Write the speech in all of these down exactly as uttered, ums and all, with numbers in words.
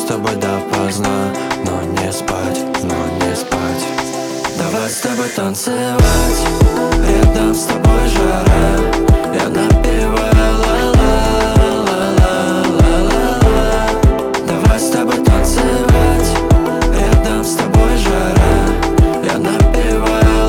тобой допоздна, но не спать, но не спать. Давай с тобой танцевать, рядом с тобой жара. Я напеваю ла-ла-ла-ла-ла-ла-ла. Давай с тобой танцевать, рядом с тобой жара. Я напеваю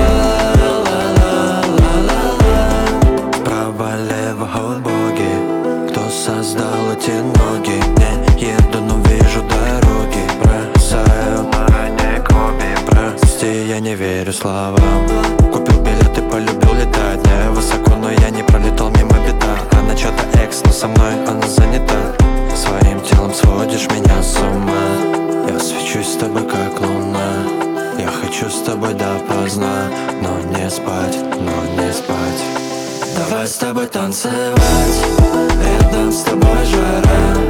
ла-ла-ла-ла-ла-ла-ла. Справа-лево, о боги, кто создал эти ноги? Не еду, но вижу дороги. Бросаю на коби. Прости, я не верю словам. Купил билеты, полюбил летать. Я высоко, но я не пролетал мимо беда. Она чё-то экс, но со мной она занята. Своим телом сводишь меня с ума. Я свечусь с тобой, как луна. Я хочу с тобой допоздна, но не спать, но не спать. Давай с тобой танцевать, рядом с тобой жара.